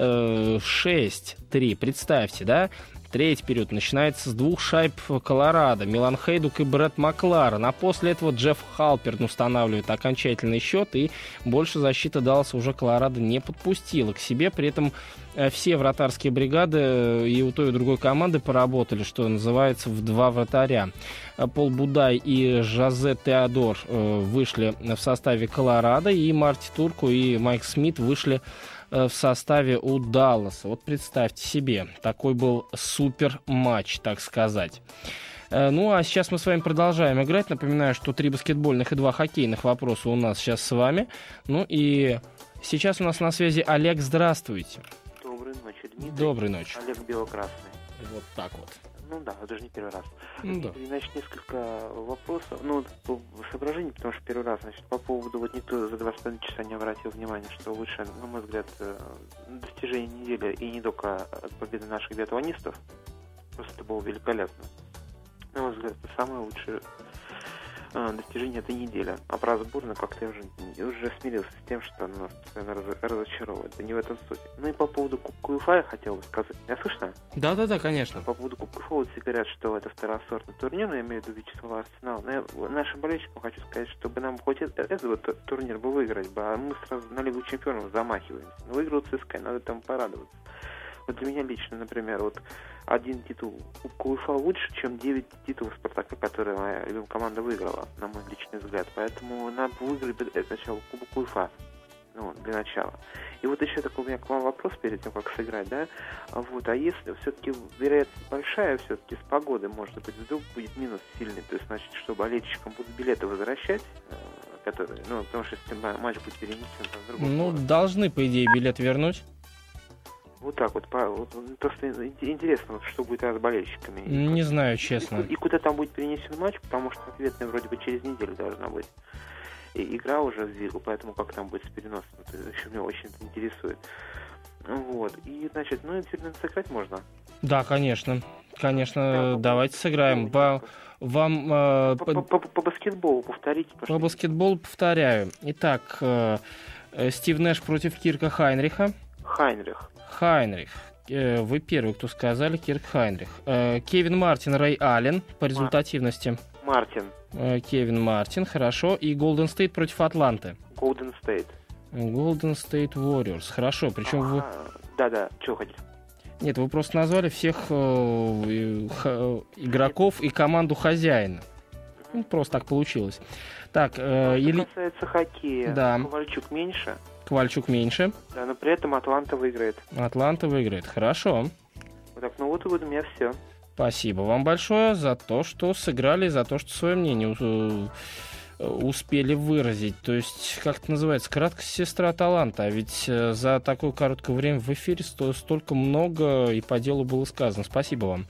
6-3, представьте, да? Третий период начинается с 2 шайб Колорадо, Милан Хейдук и Брэд Макларен, а после этого Джефф Халперн устанавливает окончательный счет, и больше защита Далласа уже Колорадо не подпустила к себе, при этом все вратарские бригады и у той, и у другой команды поработали, что называется, в 2 вратаря. Пол Будай и Жозе Теодор вышли в составе Колорадо, и Марти Турку и Майк Смит вышли в составе у Далласа. Вот представьте себе, такой был супер матч, так сказать. Ну, а сейчас мы с вами продолжаем играть. Напоминаю, что 3 баскетбольных и 2 хоккейных вопроса у нас сейчас с вами. Ну и сейчас у нас на связи Олег. Здравствуйте. Доброй ночи, Дмитрий. Доброй ночи. Олег Белокрасный. Вот так вот. Ну да, это же не первый раз. Ну, да. Значит, несколько вопросов, ну, соображений, потому что первый раз, значит, по поводу, вот никто за 2,5 часа не обратил внимания, что лучше, на мой взгляд, достижение недели и не только победы наших биатлонистов, просто это было великолепно. На мой взгляд, это самое лучшее достижение этой недели. А про сборную как-то я уже смирился с тем, что она нас постоянно разочаровывает. Да не в этом суть. Ну и по поводу Кубка УЕФА я хотел бы сказать. Меня слышно? Да, конечно. По поводу Кубка УЕФА вот все говорят, что это второсортный турнир, но я имею в виду Вячеслава Арсенал. Но я нашим болельщикам хочу сказать, чтобы нам хоть этот вот турнир бы выиграть, а мы сразу на Лигу Чемпионов замахиваемся. Но выиграл ЦСКА, надо там порадоваться. Вот для меня лично, например, вот один титул Кубка УЕФА лучше, чем 9 титулов Спартака, которые моя любимая команда выиграла, на мой личный взгляд. Поэтому надо выиграть сначала Кубок УЕФА, ну, для начала. И вот еще такой у меня к вам вопрос перед тем, как сыграть, да? Вот, а если все-таки вероятность большая, все-таки с погодой, может быть, вдруг будет минус сильный, то есть, значит, что болельщикам будут билеты возвращать, которые, ну, потому что если матч будет перенесен, там, в другой город. Должны, по идее, билет вернуть. Вот так вот, просто интересно, вот, что будет с болельщиками. Не знаю, честно. И куда там будет перенесен матч, потому что ответная вроде бы через неделю должна быть. И игра уже в Вигу, поэтому как там будет с переносом, это еще меня очень интересует. Вот, и, значит, ну, теперь, наверное, сыграть можно? Да, конечно. Конечно, да, давайте сыграем. Вам... По баскетболу повторите, пожалуйста. По баскетболу повторяю. Итак, Стив Нэш против Кирка Хайнриха. Хайнрих. Вы первый, кто сказали, Кирк Хайнрих. Кевин Мартин, Рэй Аллен по результативности. Кевин Мартин, хорошо. И Голден Стейт против Атланты. Голден Стейт Warriors, хорошо. Причем вы... Да, что хотите? Нет, вы просто назвали всех игроков и команду хозяина. Ну, просто так получилось. Так, что касается хоккея, да. Ковальчук меньше. Да, но при этом Атланта выиграет. Хорошо. Вот так, ну вот и у меня все. Спасибо вам большое за то, что сыграли, за то, что свое мнение успели выразить. То есть, как это называется, краткость сестра таланта. А ведь за такое короткое время в эфире столько много и по делу было сказано. Спасибо вам.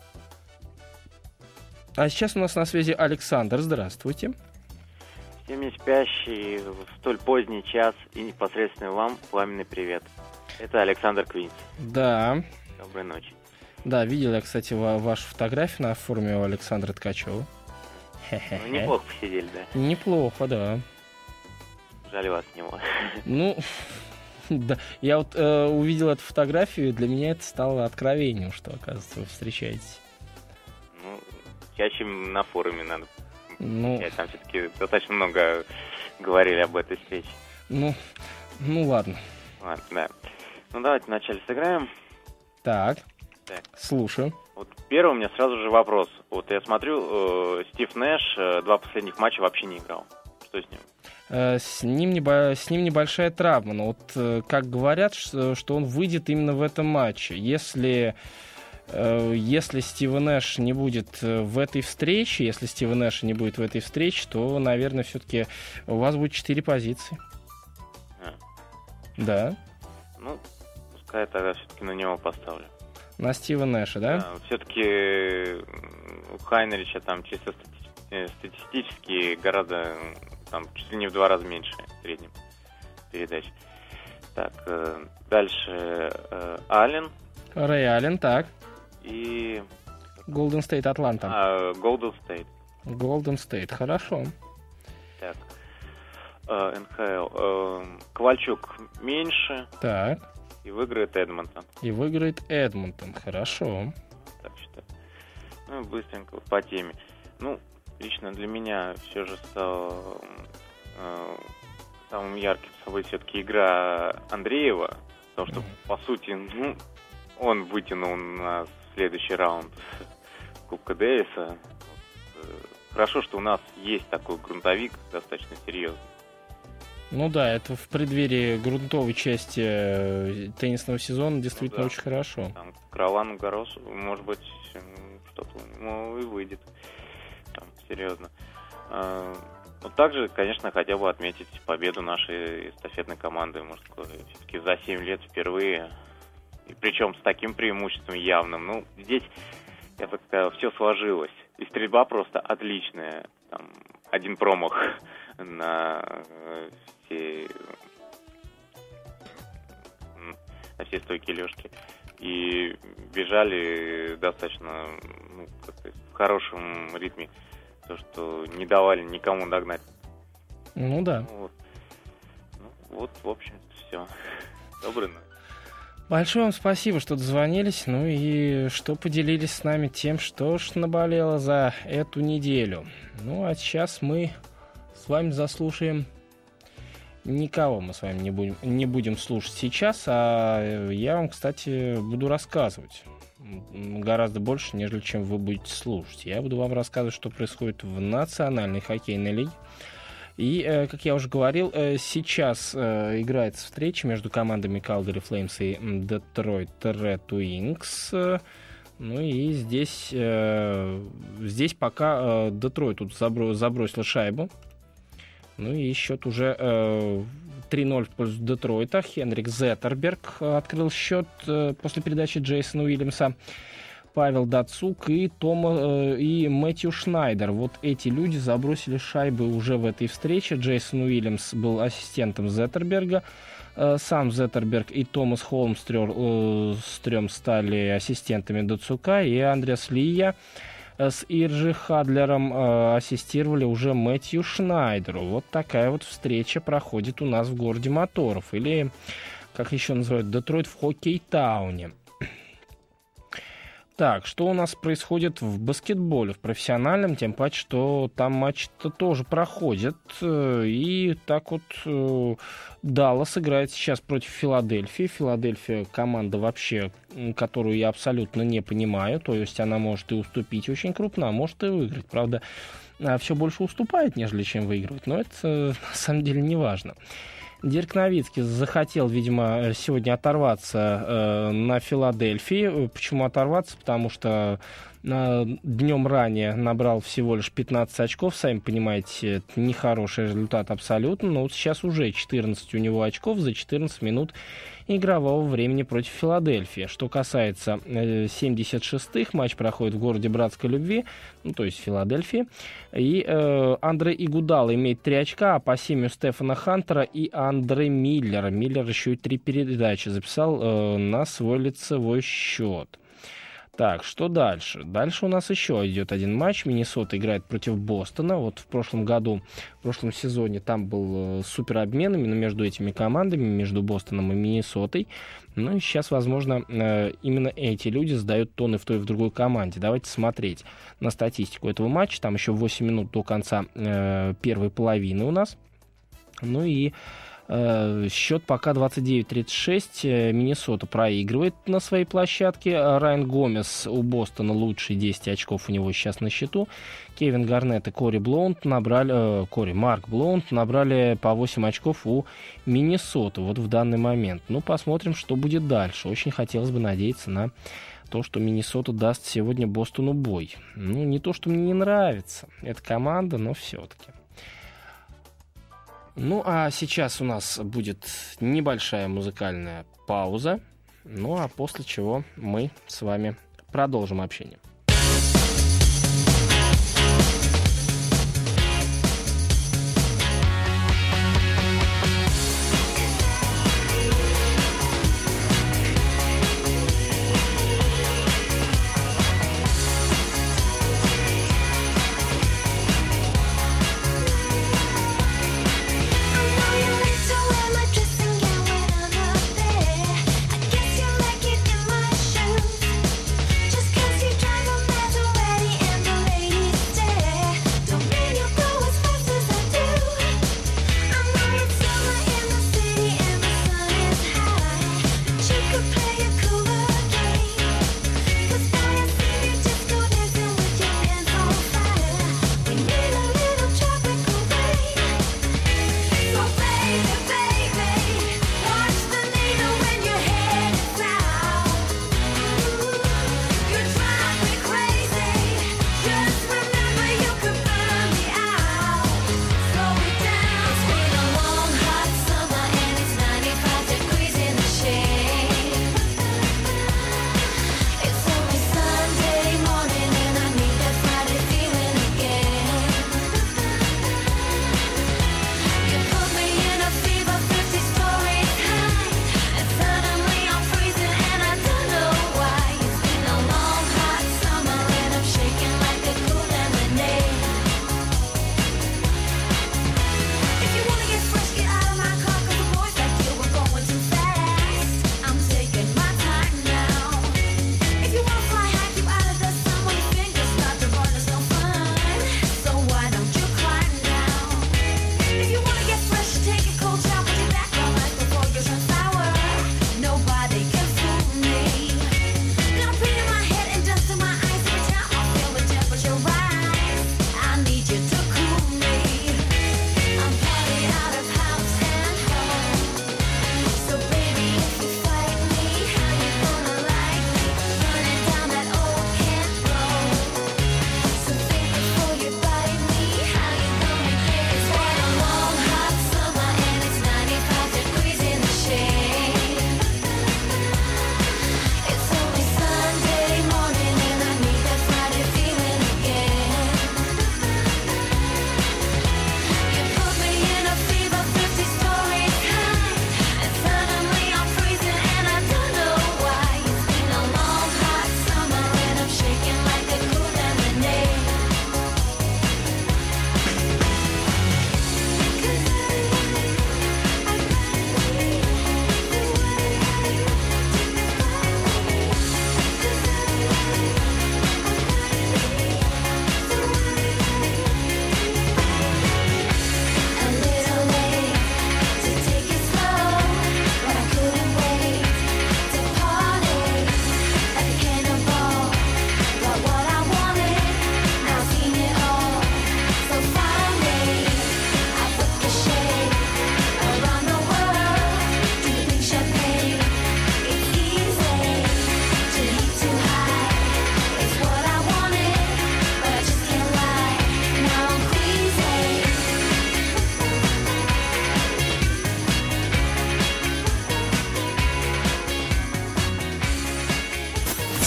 А сейчас у нас на связи Александр. Здравствуйте. Всем не спящий в столь поздний час и непосредственно вам пламенный привет. Это Александр Квинц. Да. Доброй ночи. Да, видел я, кстати, вашу фотографию на форуме у Александра Ткачева. Ну, неплохо посидели, да? Неплохо, да. Жаль вас не было. Ну, да. Я вот увидел эту фотографию, и для меня это стало откровением, что, оказывается, вы встречаетесь. Ну, чаще на форуме надо. Там все-таки достаточно много говорили об этой встрече. Ну ладно. Ладно, да. Ну, давайте вначале сыграем. Так. Слушаю. Вот первый у меня сразу же вопрос. Вот я смотрю, Стив Нэш 2 последних матча вообще не играл. Что с ним? С ним небольшая травма. Но вот как говорят, что он выйдет именно в этом матче. Если Стива Нэш не будет в этой встрече, то, наверное, все-таки у вас будет 4 позиции. Да. Ну, пускай тогда все-таки на него поставлю. На Стива Нэша, да? Все-таки у Хайнрича там чисто статистически гораздо, там, чуть ли не в 2 раза меньше в среднем передач. Так, дальше Аллен. Рэй Аллен, так. И... Голден Стейт, Атланта. Голден Стейт, хорошо. Так. НХЛ. Ковальчук меньше. Так. И выиграет Эдмонтон. Хорошо. Так считаю. Ну, быстренько по теме. Ну, лично для меня все же стал самым ярким собой все-таки игра Андреева. Потому что, по сути, он вытянул нас в следующий раунд Кубка Дэвиса. Хорошо, что у нас есть такой грунтовик достаточно серьезный. Ну да, это в преддверии грунтовой части теннисного сезона действительно очень хорошо. Там к Ролану Гарросу, может быть, что-то и выйдет. Там, серьезно. Вот также, конечно, хотел бы отметить победу нашей эстафетной команды мужской. Все-таки за 7 лет впервые. И причем с таким преимуществом явным. Ну, здесь, я бы сказал, все сложилось. И стрельба просто отличная. Там, один промах на все стойки лёжки. И бежали достаточно в хорошем ритме. То, что не давали никому догнать. Ну да. Вот, в общем, все. Доброй ночи. Большое вам спасибо, что дозвонились, ну и что поделились с нами тем, что ж наболело за эту неделю. Ну, а сейчас мы с вами заслушаем... Никого мы с вами не будем слушать сейчас, а я вам, кстати, буду рассказывать гораздо больше, нежели чем вы будете слушать. Я буду вам рассказывать, что происходит в Национальной хоккейной лиге. И, как я уже говорил, сейчас играется встреча между командами Calgary Flames и Detroit Red Wings. Ну и здесь пока Детройт тут забросил шайбу. Ну и счет уже 3-0 в пользу Детройта. Хенрик Зеттерберг открыл счет после передачи Джейсона Уильямса. Павел Дацук и Мэтью Шнайдер. Вот эти люди забросили шайбы уже в этой встрече. Джейсон Уильямс был ассистентом Зеттерберга. Сам Зеттерберг и Томас Холмстрём стали ассистентами Дацука. И Андреас Лия с Иржи Хадлером ассистировали уже Мэтью Шнайдеру. Вот такая вот встреча проходит у нас в городе моторов. Или, как еще называют, Детройт в Хоккей-тауне. Так, что у нас происходит в баскетболе, в профессиональном, тем паче, что там матчи-то тоже проходят. И так вот Даллас играет сейчас против Филадельфии. Филадельфия команда вообще, которую я абсолютно не понимаю. То есть она может и уступить очень крупно, а может и выиграть. Правда, все больше уступает, нежели чем выигрывает. Но это на самом деле не важно. Дирк Новицкий захотел, видимо, сегодня оторваться на Филадельфии. Почему оторваться? Потому что днем ранее набрал всего лишь 15 очков. Сами понимаете, это нехороший результат абсолютно. Но вот сейчас уже 14 у него очков за 14 минут игрового времени против Филадельфии. Что касается 76-х, матч проходит в городе Братской Любви, ну, то есть Филадельфии. И Андре Игудала имеет 3 очка, а по 7 у Стефана Хантера и Андре Миллера. Миллер еще и 3 передачи записал на свой лицевой счет. Так, что дальше? Дальше у нас еще идет один матч. Миннесота играет против Бостона. Вот в прошлом сезоне там был суперобмен именно между этими командами, между Бостоном и Миннесотой. Ну и сейчас, возможно, именно эти люди сдают тоны в той и в другой команде. Давайте смотреть на статистику этого матча. Там еще 8 минут до конца первой половины у нас. Ну и счет пока 29-36. Миннесота проигрывает на своей площадке. Райан Гомес у Бостона лучший, 10 очков у него сейчас на счету. Кевин Гарнетт и Марк Блоунд набрали по 8 очков у Миннесоты вот в данный момент. Ну, посмотрим, что будет дальше. Очень хотелось бы надеяться на то, что Миннесота даст сегодня Бостону бой. Ну, не то, что мне не нравится эта команда, но все-таки. Ну, а сейчас у нас будет небольшая музыкальная пауза. Ну, а после чего мы с вами продолжим общение. Just 'cause you drive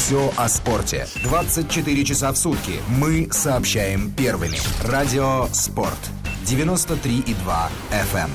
Все о спорте. 24 часа в сутки. Мы сообщаем первыми. Радио «Спорт». 93,2 FM.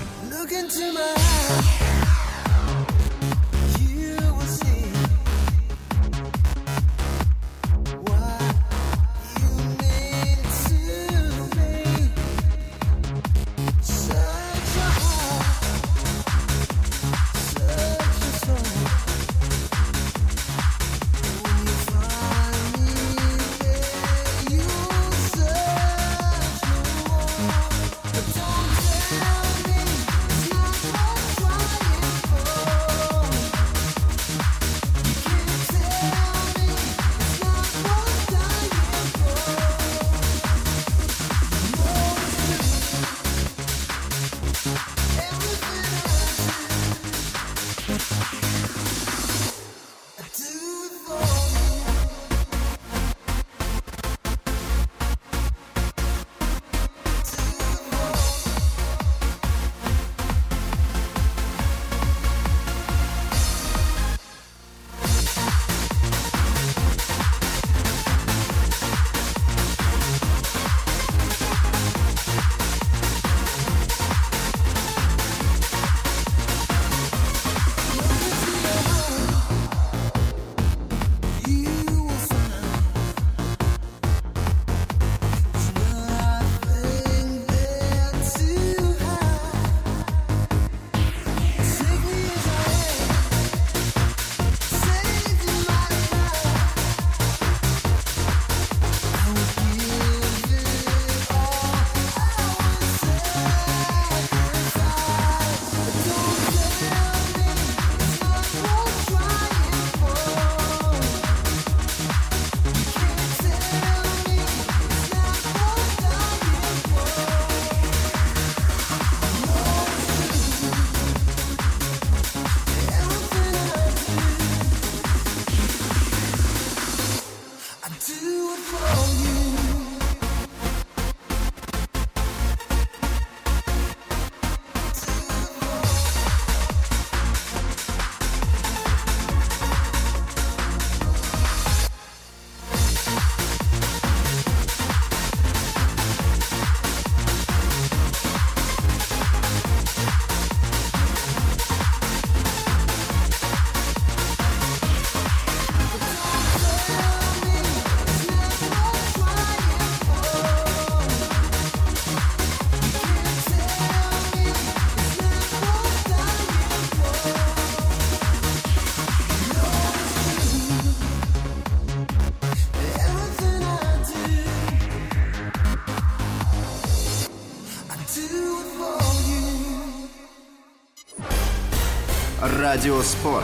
Радио «Спорт».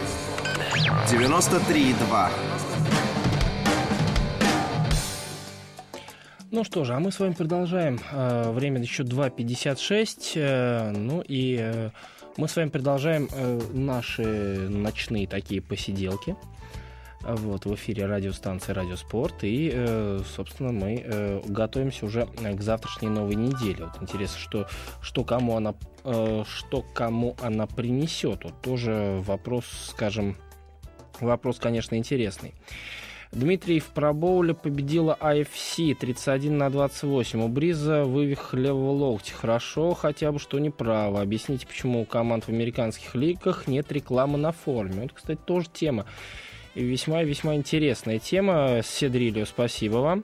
93,2. Ну что же, а мы с вами продолжаем. Время еще 2:56. Ну и мы с вами продолжаем наши ночные такие посиделки. Вот, в эфире радиостанции «Радио Спорт». И, собственно, мы готовимся уже к завтрашней новой неделе. Вот интересно, что кому она принесет. Вот тоже вопрос, конечно, интересный. Дмитрий в пробоуле победила AFC 31-28. У Бриза вывих левого локтя. Хорошо, хотя бы что неправо. Объясните, почему у команд в американских лигах нет рекламы на форме. Вот, кстати, тоже тема. И весьма интересная тема. Седрилио, спасибо вам.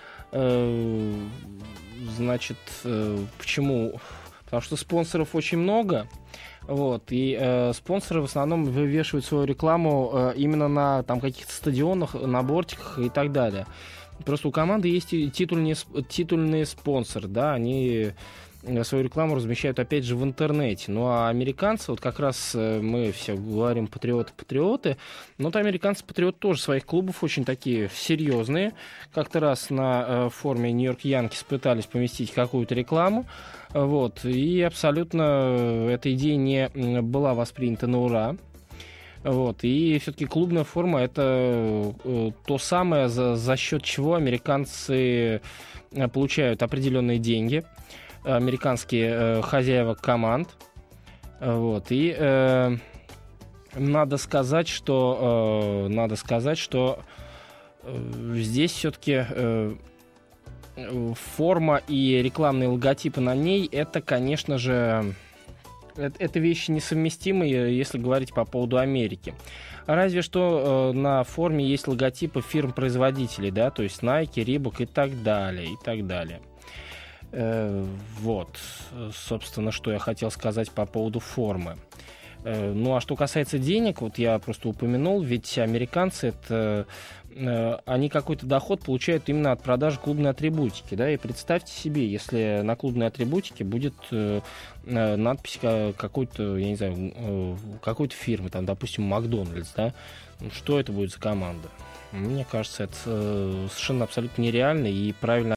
Значит, почему? Потому что спонсоров очень много. Вот, и спонсоры в основном вывешивают свою рекламу именно на там, каких-то стадионах, на бортиках и так далее. Просто у команды есть титульные спонсоры, да, они свою рекламу размещают, опять же, в интернете. Ну, а американцы, вот как раз мы все говорим патриоты, но вот американцы-патриоты тоже своих клубов очень такие серьезные. Как-то раз на форме Нью-Йорк Янкис пытались поместить какую-то рекламу, вот, и абсолютно эта идея не была воспринята на ура. Вот, и все-таки клубная форма — это то самое, за счет чего американцы получают определенные деньги, американские хозяева команд. Вот, и надо сказать, что здесь все-таки форма и рекламные логотипы на ней, это, конечно же, это вещи несовместимые, если говорить по поводу Америки. Разве что на форме есть логотипы фирм-производителей, да, то есть Nike, Reebok и так далее, и так далее. Вот, собственно, что я хотел сказать по поводу формы. Ну, а что касается денег, вот я просто упомянул, ведь американцы, они какой-то доход получают именно от продажи клубной атрибутики, да, и представьте себе, если на клубной атрибутике будет надпись какой-то, я не знаю, какой-то фирмы, там, допустим, Макдональдс, да, что это будет за команда? Мне кажется, это совершенно абсолютно нереально, и правильно